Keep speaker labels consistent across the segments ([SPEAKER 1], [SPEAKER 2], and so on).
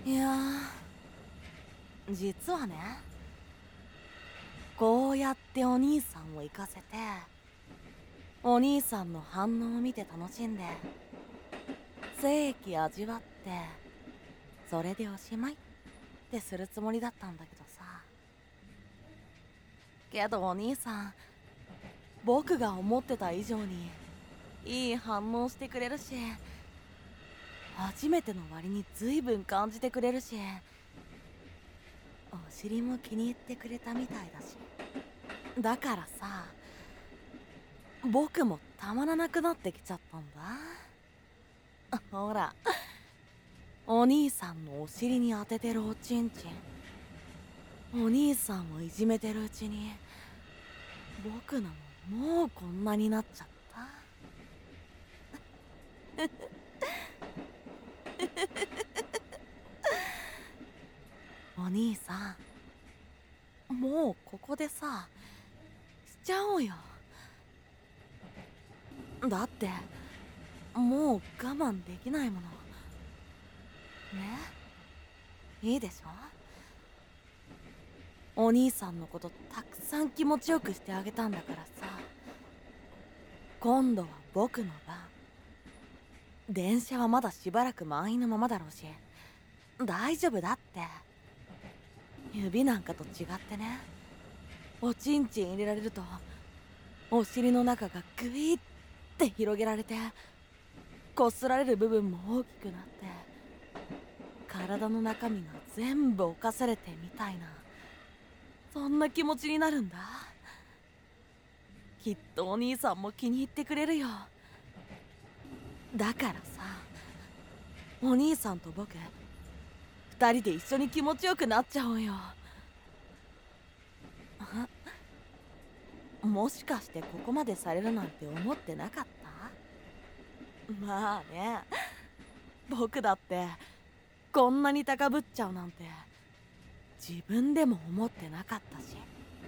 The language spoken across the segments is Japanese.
[SPEAKER 1] いや実はね、こうやってお兄さんを行かせて、お兄さんの反応を見て楽しんで、精液味わって、それでおしまいってするつもりだったんだけどさ。けどお兄さん、僕が思ってた以上にいい反応してくれるし、初めての割に随分感じてくれるし、お尻も気に入ってくれたみたいだし。だからさ、僕もたまらなくなってきちゃったんだ。ほら、お兄さんのお尻に当ててるおちんちん、お兄さんをいじめてるうちに僕のももうこんなになっちゃった。お兄さん、もうここでさしちゃおうよ。だってもう我慢できないものね。いいでしょ。お兄さんのことたくさん気持ちよくしてあげたんだからさ。今度は僕の番。電車はまだしばらく満員のままだろうし、大丈夫だって。指なんかと違ってね、おちんちん入れられるとお尻の中がグイって広げられて、こすられる部分も大きくなって、体の中身が全部侵されてみたいな、そんな気持ちになるんだ。きっとお兄さんも気に入ってくれるよ。だからさ、お兄さんと僕二人で一緒に気持ちよくなっちゃおうよ。もしかしてここまでされるなんて思ってなかった？まあね、僕だってこんなに高ぶっちゃうなんて自分でも思ってなかったし。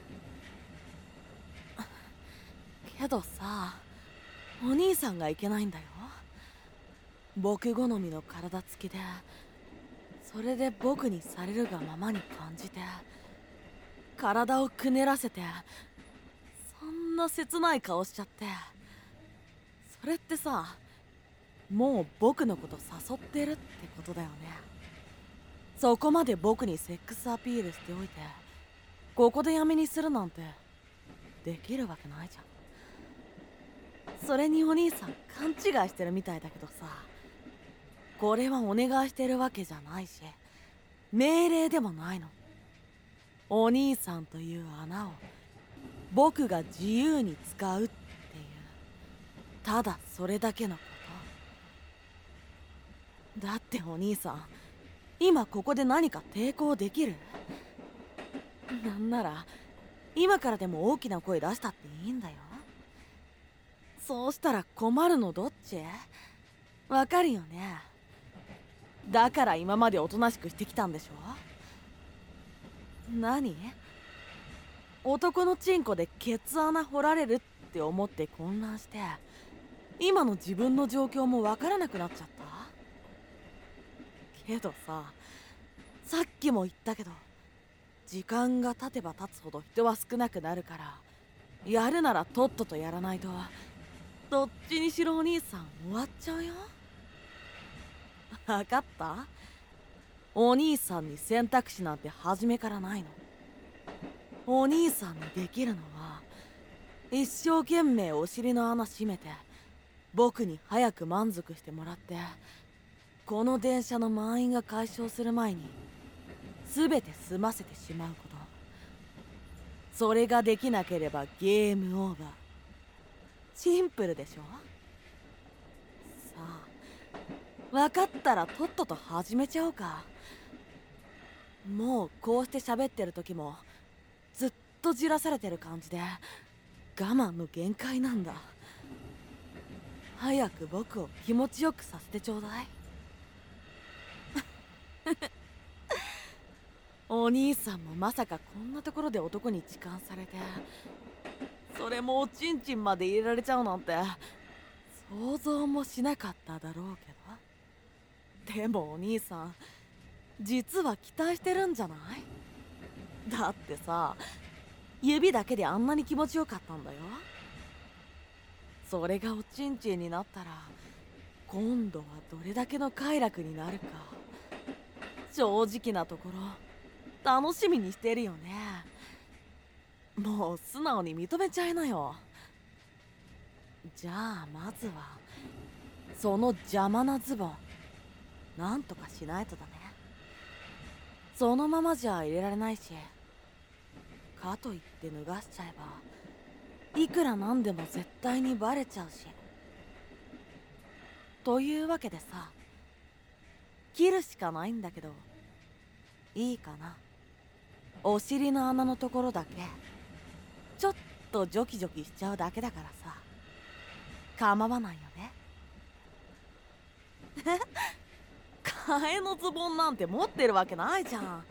[SPEAKER 1] けどさ、お兄さんがいけないんだよ。僕好みの体つきで、それで僕にされるがままに感じて、体をくねらせて、そんな切ない顔しちゃって、それってさ、もう僕のこと誘ってるってことだよね。そこまで僕にセックスアピールしておいて、ここでやめにするなんてできるわけないじゃん。それにお兄さん勘違いしてるみたいだけどさ、これはお願いしてるわけじゃないし、命令でもないの。お兄さんという穴を僕が自由に使うっていう、ただそれだけのこと。だってお兄さん、今ここで何か抵抗できる？なんなら今からでも大きな声出したっていいんだよ。そうしたら困るのどっち？わかるよね。だから今までおとなしくしてきたんでしょ。何？男のチンコでケツ穴掘られるって思って混乱して、今の自分の状況もわからなくなっちゃった？けどさ、さっきも言ったけど、時間が経てば経つほど人は少なくなるから、やるならとっととやらないと、どっちにしろお兄さん終わっちゃうよ。分かった？お兄さんに選択肢なんて初めからないの。お兄さんにできるのは、一生懸命お尻の穴閉めて僕に早く満足してもらって、この電車の満員が解消する前に全て済ませてしまうこと。それができなければゲームオーバー。シンプルでしょ。さあ、分かったらとっとと始めちゃおうか。もうこうして喋ってる時もずっとじらされてる感じで我慢の限界なんだ。早く僕を気持ちよくさせてちょうだい。お兄さんもまさかこんなところで男に痴漢されて、それもおちんちんまで入れられちゃうなんて想像もしなかっただろうけど。でもお兄さん、 実は期待してるんじゃない？だってさ、指だけであんなに気持ちよかったんだよ。それがおちんちんになったら今度はどれだけの快楽になるか、正直なところ楽しみにしてるよね。もう素直に認めちゃいなよ。じゃあまずはその邪魔なズボンなんとかしないとだね。そのままじゃ入れられないし、かといって脱がしちゃえばいくらなんでも絶対にバレちゃうし。というわけでさ、切るしかないんだけど、いいかな？お尻の穴のところだけちょっとジョキジョキしちゃうだけだからさ、構わないよね。替えのズボンなんて持ってるわけないじゃん。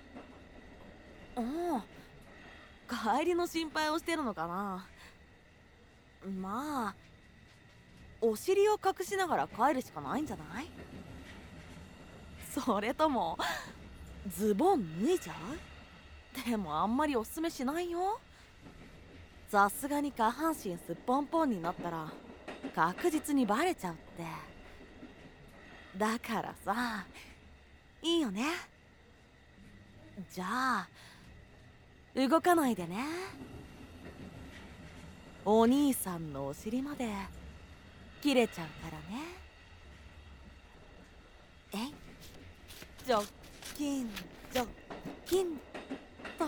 [SPEAKER 1] 帰りの心配をしてるのかな。まあお尻を隠しながら帰るしかないんじゃない？それともズボン脱いじゃう？でもあんまりおすすめしないよ。さすがに下半身すっぽんぽんになったら確実にバレちゃうって。だからさ、いいよね。じゃあ動かないでね。お兄さんのお尻まで切れちゃうからね。ジョッキンジョッキンと。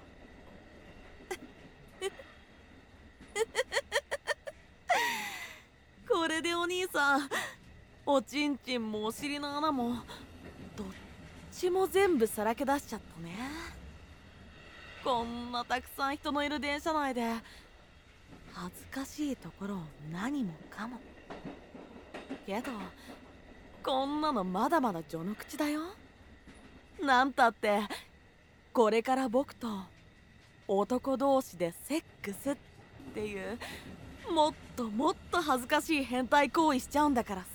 [SPEAKER 1] これでお兄さん、おちんちんもお尻の穴もどっちも全部さらけ出しちゃったね。こんなたくさん人のいる電車内で恥ずかしいところを何もかも。けどこんなのまだまだ序の口だよ。なんたってこれから僕と男同士でセックスっていうもっともっと恥ずかしい変態行為しちゃうんだからさ。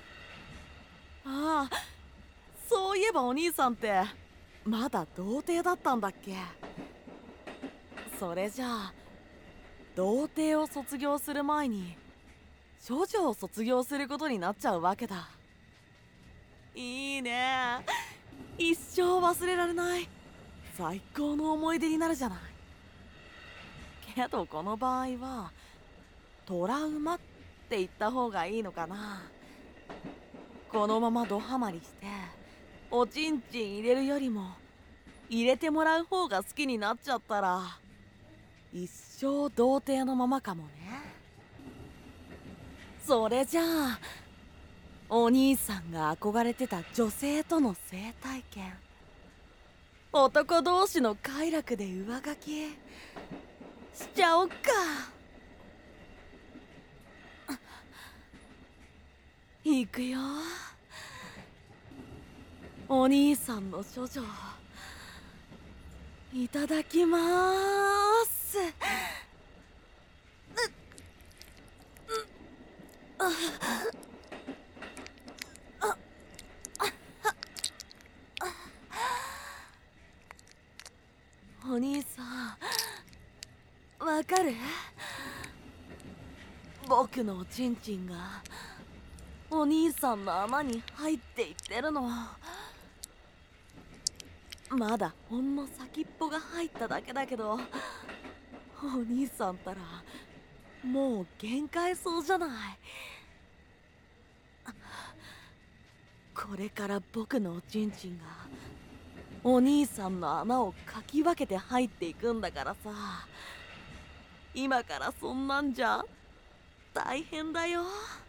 [SPEAKER 1] ああ、そういえばお兄さんってまだ童貞だったんだっけ？それじゃあ童貞を卒業する前に処女を卒業することになっちゃうわけだ。いいね、一生忘れられない最高の思い出になるじゃない。けどこの場合はトラウマって言った方がいいのかな。このままドハマりしておちんちん入れるよりも入れてもらう方が好きになっちゃったら一生童貞のままかもね。それじゃあお兄さんが憧れてた女性との性体験、男同士の快楽で上書きしちゃおっか。いくよ、お兄さんの処女いただきまーす。お兄さん、わかる？僕のおちんちんがお兄さんの穴に入っていってるの。まだほんの先っぽが入っただけだけど、お兄さんたらもう限界そうじゃない。これから僕のおちんちんがお兄さんの穴をかき分けて入っていくんだからさ、今からそんなんじゃ大変だよ。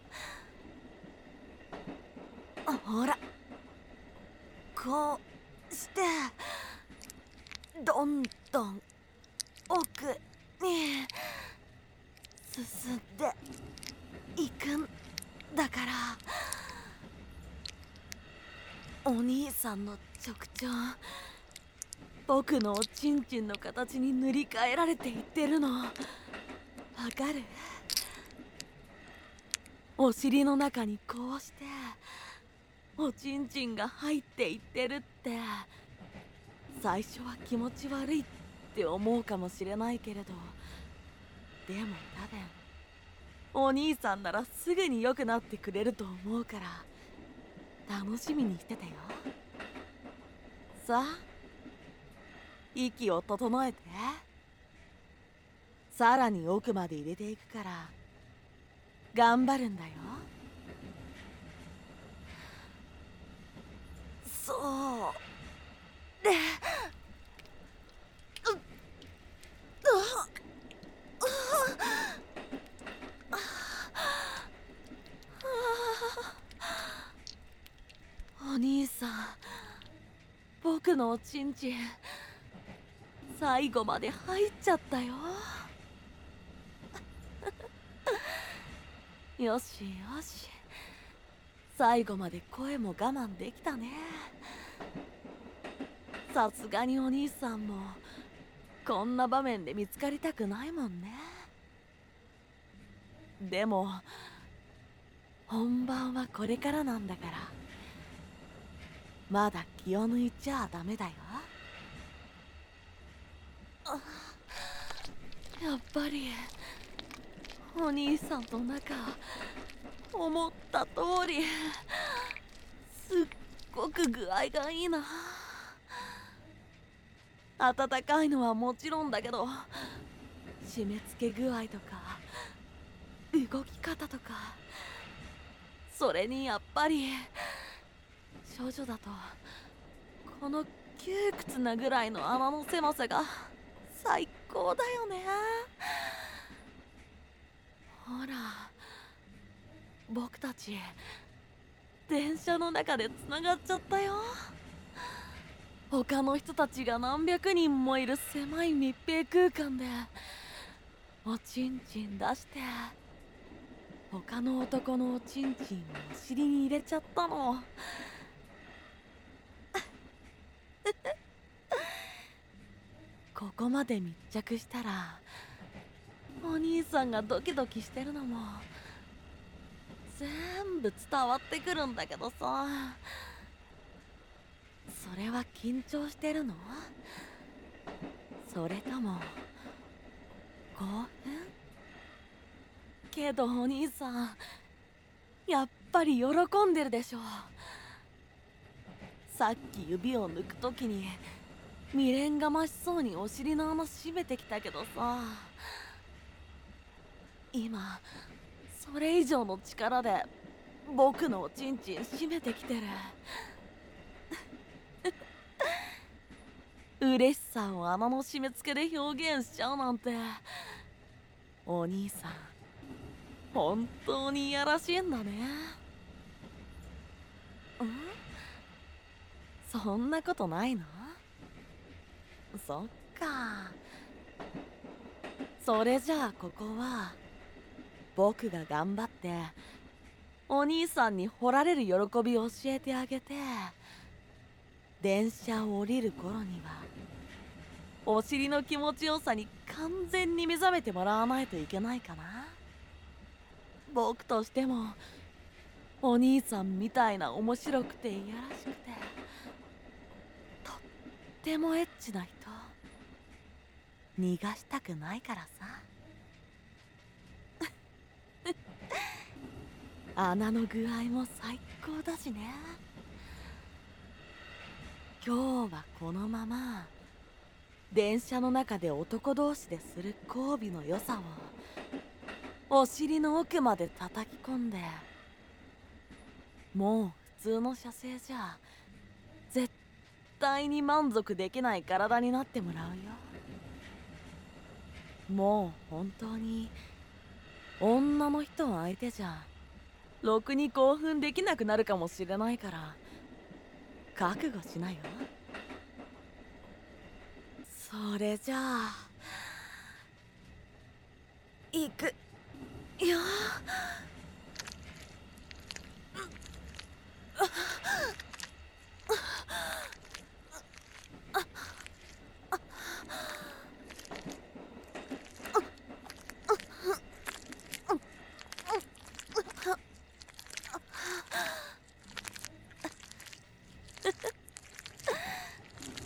[SPEAKER 1] ほら、こうしてどんどん奥に進んでいくんだから。お兄さんの直腸僕のおちんちんの形に塗り替えられていってるのわかる？お尻の中にこうしておちんちんが入っていってるって、最初は気持ち悪いって思うかもしれないけれど、でも多分お兄さんならすぐに良くなってくれると思うから楽しみにしててよ。さあ、息を整えて。さらに奥まで入れていくから頑張るんだよ。そうで、お兄さん、僕のおちんちん最後まで入っちゃったよ。よしよし、最後まで声も我慢できたね。さすがにお兄さんもこんな場面で見つかりたくないもんね。でも本番はこれからなんだから、まだ気を抜いちゃダメだよ。やっぱりお兄さんと仲思った通りすっごく具合がいいな。温かいのはもちろんだけど、締め付け具合とか動き方とか、それにやっぱり少女だとこの窮屈なぐらいの穴の狭さが最高だよね。ほら、僕たち電車の中でつながっちゃったよ。他の人たちが何百人もいる狭い密閉空間でおちんちん出して、他の男のおちんちんをお尻に入れちゃったの。ここまで密着したらお兄さんがドキドキしてるのも全部伝わってくるんだけどさ、それは緊張してるの？それとも興奮？けどお兄さん、やっぱり喜んでるでしょ。さっき指を抜くときに未練がましそうにお尻の穴閉めてきたけどさ、今それ以上の力で僕のおちんちん閉めてきてる。嬉しさを穴の締め付けで表現しちゃうなんて、お兄さん本当にいやらしいんだね。そんなことないの？そっか。それじゃあここは僕が頑張ってお兄さんに掘られる喜びを教えてあげて、電車を降りる頃にはお尻の気持ちよさに完全に目覚めてもらわないといけないかな。僕としてもお兄さんみたいな面白くていやらしくてとってもエッチな人逃がしたくないからさ。穴の具合も最高だしね。今日はこのまま電車の中で男同士でする交尾の良さをお尻の奥まで叩き込んで、もう普通の射精じゃ絶対に満足できない体になってもらうよ。もう本当に女の人の相手じゃろくに興奮できなくなるかもしれないから覚悟しなよ。それじゃあ行くよ。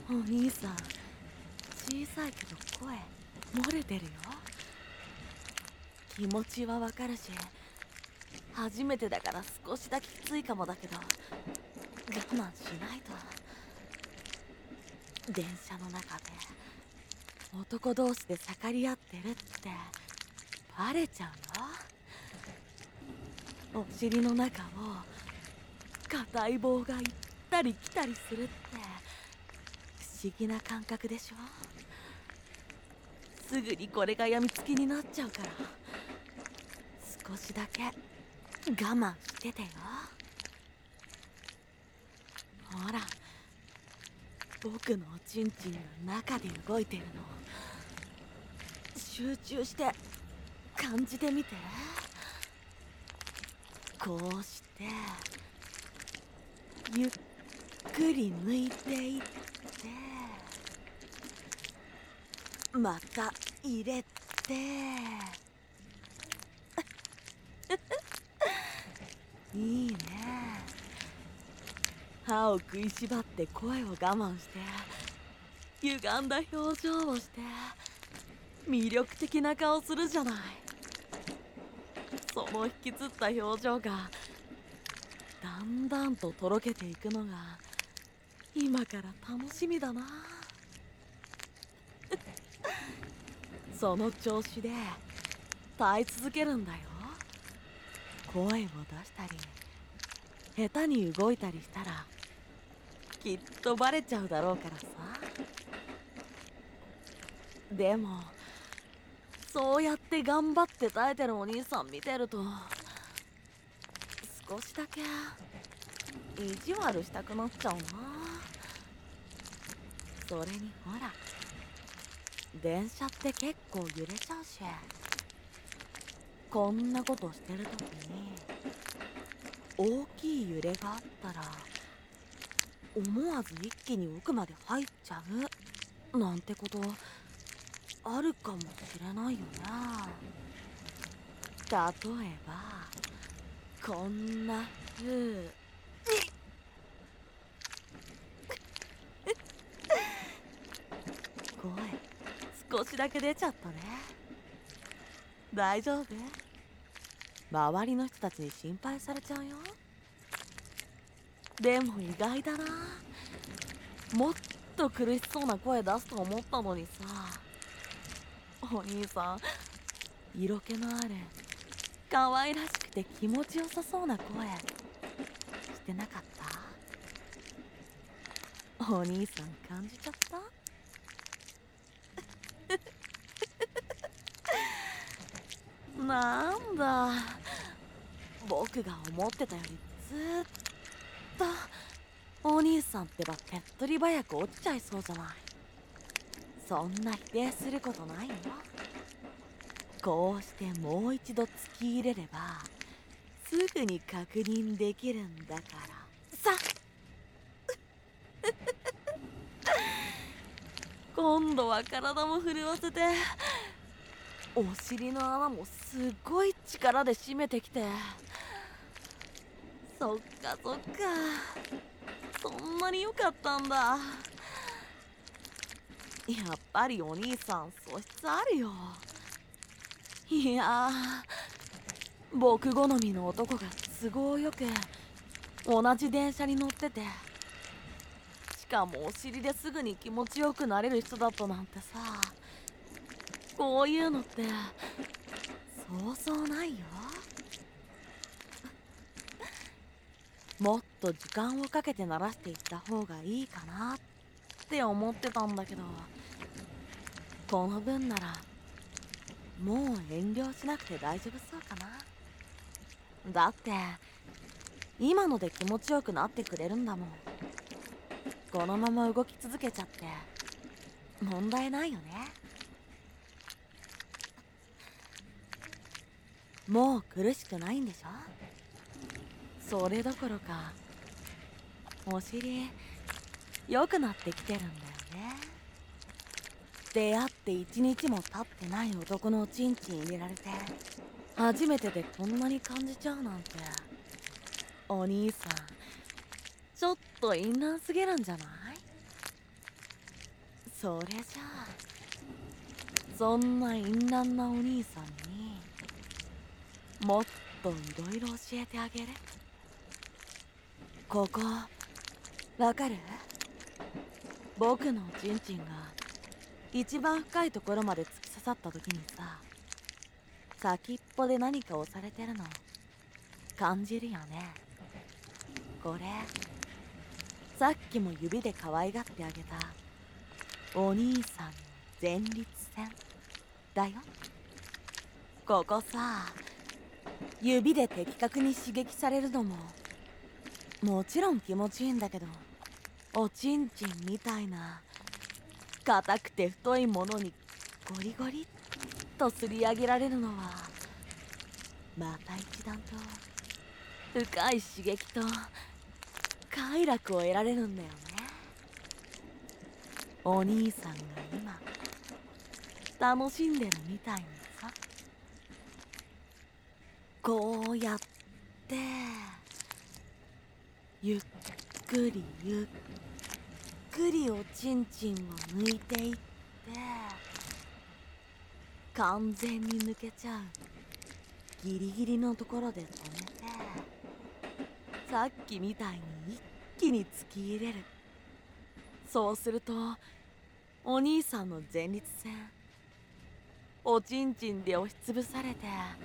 [SPEAKER 1] お兄さん小さいけど声漏れてるよ。気持ちはわかるし、初めてだから少しだけきついかもだけど我慢しないと。電車の中で男同士で盛り合ってるってバレちゃうよ。お尻の中を硬い棒が行ったり来たりするって不思議な感覚でしょ。すぐにこれがやみつきになっちゃうから少しだけ我慢しててよ。ほら、僕のおちんちんの中で動いてるの集中して感じてみて。こうしてゆっくり抜いていってまた入れていいね。歯を食いしばって声を我慢して歪んだ表情をして魅力的な顔するじゃない。その引きつった表情がだんだんととろけていくのが今から楽しみだな。その調子で耐え続けるんだよ。声を出したり下手に動いたりしたらきっとバレちゃうだろうからさ。でもそうやって頑張って耐えてるお兄さん見てると少しだけ意地悪したくなっちゃうな。それにほら、電車って結構揺れちゃうし、こんなことしてる時に大きい揺れがあったら思わず一気に奥まで入っちゃうなんてことあるかもしれないよね。例えばこんな風に声少しだけ出ちゃったね。大丈夫？周りの人たちに心配されちゃうよ。でも意外だな。もっと苦しそうな声出すと思ったのにさ。お兄さん色気のある可愛らしくて気持ちよさそうな声してなかった？お兄さん感じちゃった？なんだ、僕が思ってたよりずーっとお兄さんってば手っ取り早く落ちちゃいそうじゃない。そんな否定することないよ。こうしてもう一度突き入れればすぐに確認できるんだからさ。今度は体も震わせてお尻の穴もすっごい力で締めてきて。そっかそっか、そんなに良かったんだ。やっぱりお兄さん素質あるよ。いやー、僕好みの男が都合よく同じ電車に乗ってて、しかもお尻ですぐに気持ちよくなれる人だったなんてさ、こういうのってそうそうないよ。もっと時間をかけて慣らしていった方がいいかなって思ってたんだけど、この分ならもう遠慮しなくて大丈夫そうかな。だって今ので気持ちよくなってくれるんだもん。このまま動き続けちゃって問題ないよね。もう苦しくないんでしょ？それどころかお尻良くなってきてるんだよね。出会って一日も経ってない男のおちんちん入れられて初めてでこんなに感じちゃうなんて、お兄さんちょっとインナーすぎるんじゃない？ それじゃあそんな淫乱なお兄さんにもっといろいろ教えてあげる。ここわかる？僕のチンチンが一番深いところまで突き刺さった時にさ、先っぽで何か押されてるの感じるよね。これさっきも指で可愛がってあげたお兄さんの前立腺だよ。ここさ、指で的確に刺激されるのももちろん気持ちいいんだけど、おちんちんみたいな硬くて太いものにゴリゴリっとすり上げられるのはまた一段と深い刺激と快楽を得られるんだよね。お兄さんが今楽しんでるみたいにさ、こうやってゆっくりゆっくりおちんちんを抜いていって完全に抜けちゃうギリギリのところで止めて、さっきみたいに一気に突き入れる。そうするとお兄さんの前立腺おちんちんで押しつぶされて、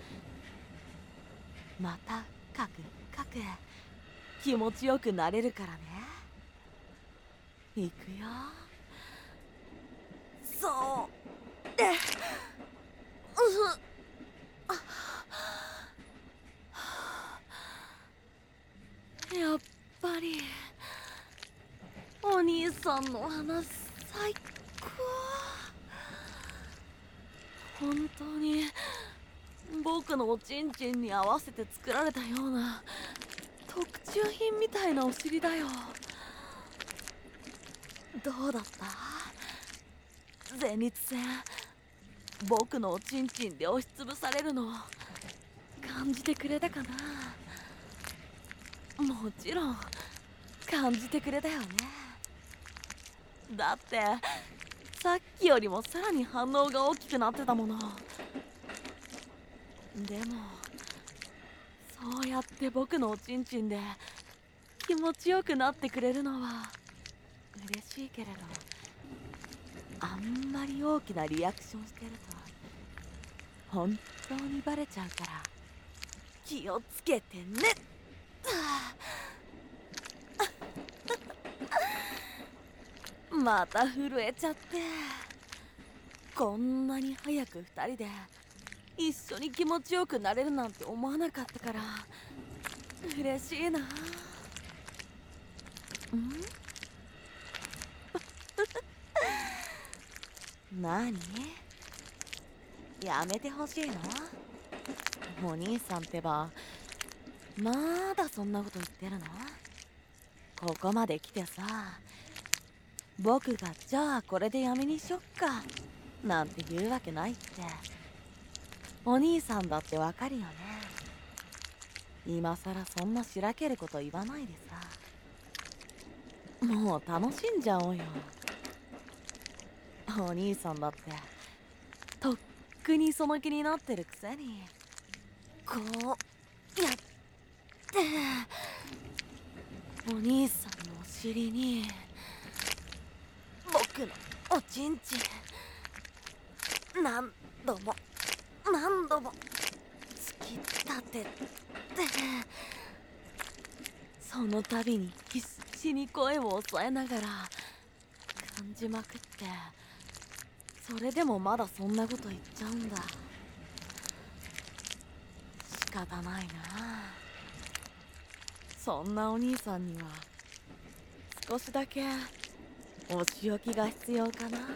[SPEAKER 1] またカクカク気持ちよくなれるからね。いくよ。そうで、やっぱりお兄さんの話最高。本当に僕のおちんちんに合わせて作られたような特注品みたいなお尻だよ。どうだった？前立腺僕のおちんちんで押しつぶされるの感じてくれたかな？もちろん感じてくれたよね。だってさっきよりもさらに反応が大きくなってたもの。でもそうやって僕のおちんちんで気持ちよくなってくれるのは嬉しいけれど、あんまり大きなリアクションしてると本当にバレちゃうから気をつけてね。また震えちゃって、こんなに早く2人で一緒に気持ちよくなれるなんて思わなかったから嬉しいな。何？やめてほしいの？お兄さんってばまだそんなこと言ってるの？ここまで来てさ、僕がじゃあこれでやめにしよっかなんて言うわけないってお兄さんだってわかるよね。今さらそんなしらけること言わないでさ、もう楽しんじゃおうよ。お兄さんだってとっくにその気になってるくせに、こうやってお兄さんのお尻に僕のおちんちん何度も何度も突き立てて、その度に必死に声を抑えながら感じまくって、それでもまだそんなこと言っちゃうんだ。仕方ないな。そんなお兄さんには少しだけお仕置きが必要かな。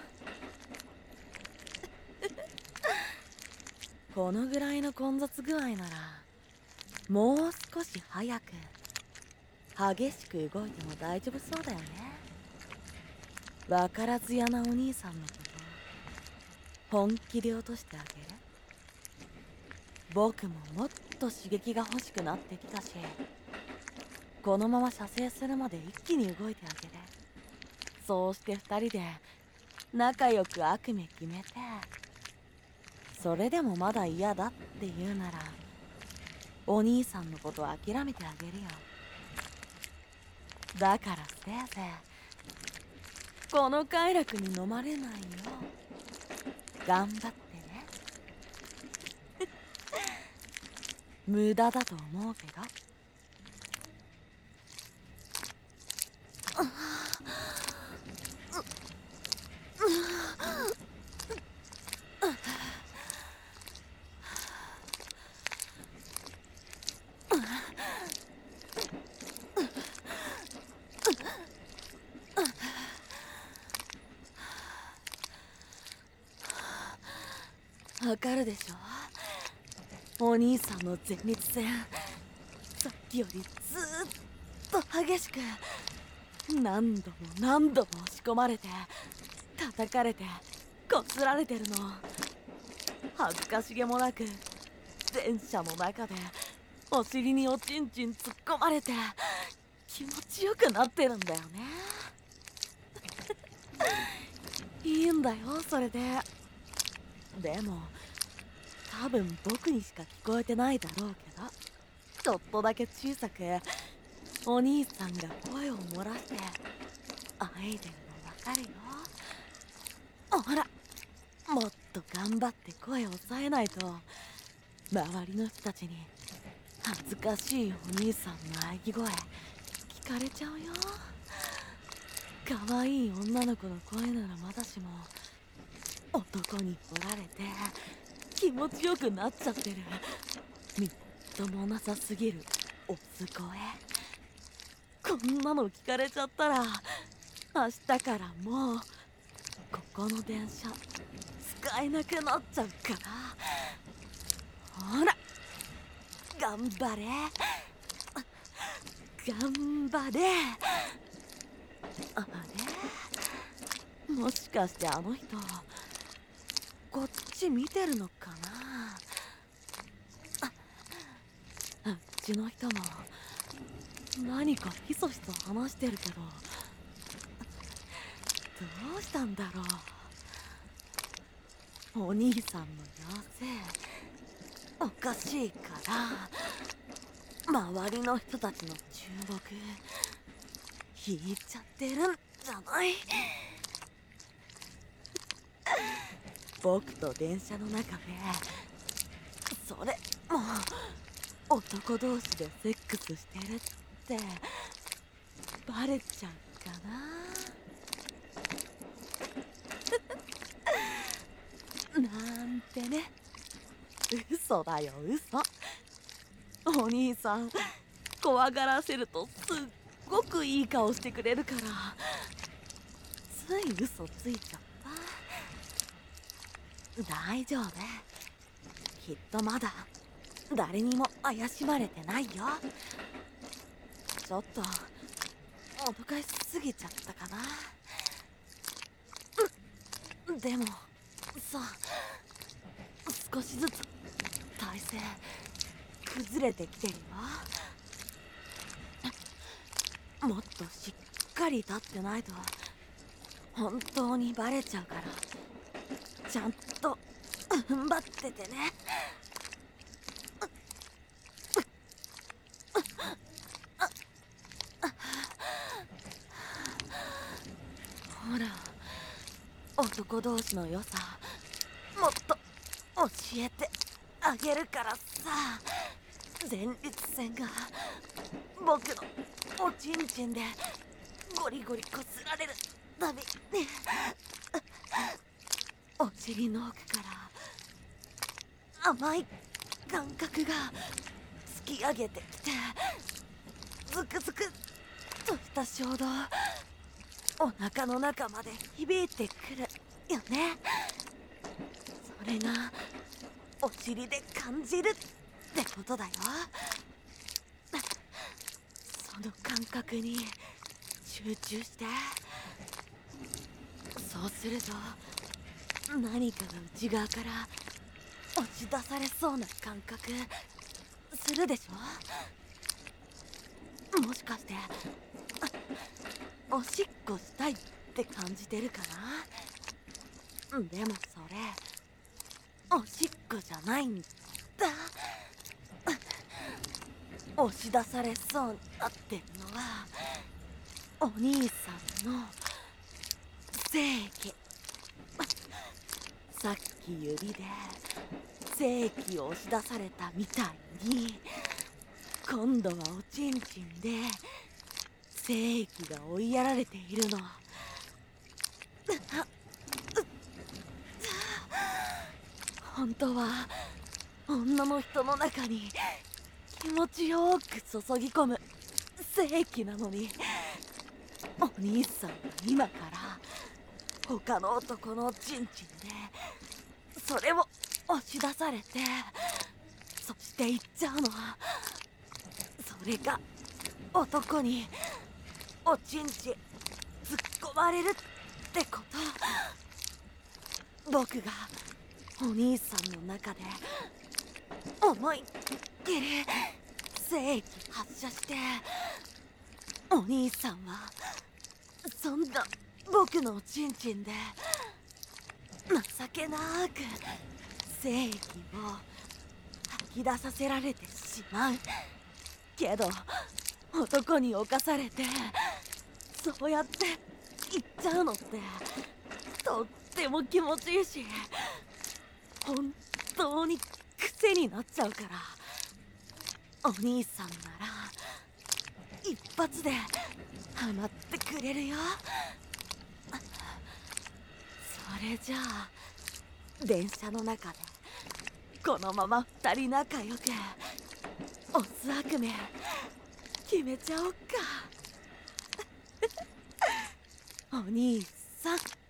[SPEAKER 1] このぐらいの混雑具合ならもう少し早く激しく動いても大丈夫そうだよね。わからずやなお兄さんのこと本気で落としてあげる。僕ももっと刺激が欲しくなってきたし、このまま射精するまで一気に動いてあげる。そうして2人で仲良く悪夢決めて、それでもまだ嫌だって言うならお兄さんのこと諦めてあげるよ。だからせいぜいこの快楽に飲まれないよう頑張ってね。無駄だと思うけど。わかるでしょ、お兄さんの前立腺、さっきよりずーっと激しく何度も何度も押し込まれて叩かれてこすられてるの。恥ずかしげもなく電車の中でお尻におちんちん突っ込まれて気持ちよくなってるんだよね。いいんだよそれで。でも多分僕にしか聞こえてないだろうけど、ちょっとだけ小さくお兄さんが声を漏らしてあえいでるのわかるよ。ほら、もっと頑張って声を抑えないと周りの人たちに恥ずかしいお兄さんの喘ぎ声聞かれちゃうよ。可愛い女の子の声ならまだしも男に掘られて気持ちよくなっちゃってるみっともなさすぎるオス声、こんなの聞かれちゃったら明日からもうここの電車使えなくなっちゃうから。ほら頑張れ頑張れ。あれ、もしかしてあの人こっち見てるのかな。あっちの人も何かひそひそ話してるけど、どうしたんだろう。お兄さんの妖精おかしいから周りの人たちの注目引いちゃってるんじゃない。僕と電車の中でそれもう男同士でセックスしてるってバレちゃうかな。なんてね。嘘だよ嘘。お兄さん怖がらせるとすっごくいい顔してくれるからつい嘘ついちゃった。大丈夫、きっとまだ誰にも怪しまれてないよ。ちょっと脅かしすぎちゃったかな。でもさ、少しずつ体勢崩れてきてるよ。もっとしっかり立ってないと本当にバレちゃうからちゃんと踏ん張っててね。ほら男同士の良さもっと教えてあげるからさ。前立腺が僕のおちんちんでゴリゴリこすられるたびにお尻の奥から甘い感覚が突き上げてきてズクズクっとした衝動お腹の中まで響いてくるよね。それがお尻で感じるってことだよ。その感覚に集中して、そうすると何かが内側から押し出されそうな感覚するでしょ。もしかしておしっこしたいって感じてるかでもそれおしっこじゃないんだ。押し出されそうになってるのはお兄さんの正義。さっき指で正義を押し出されたみたいに、今度はおちんちんで正義が追いやられているの。本当は女の人の中に気持ちよく注ぎ込む正義なのに、お兄さんは今から他の男のちんちんでそれを押し出されて、そして言っちゃうのは、それが男におちんちん突っ込まれるってこと。僕がお兄さんの中で思いっきり正義発射して、お兄さんはそんな僕のおちんちんで情けなく正義を吐き出させられてしまう。けど男に侵されてそうやって言っちゃうのってとっても気持ちいいし、本当に癖になっちゃうから、お兄さんなら一発でハマってくれるよ。それじゃあ電車の中でこのまま二人仲良くオス悪名決めちゃおっか。お兄さん。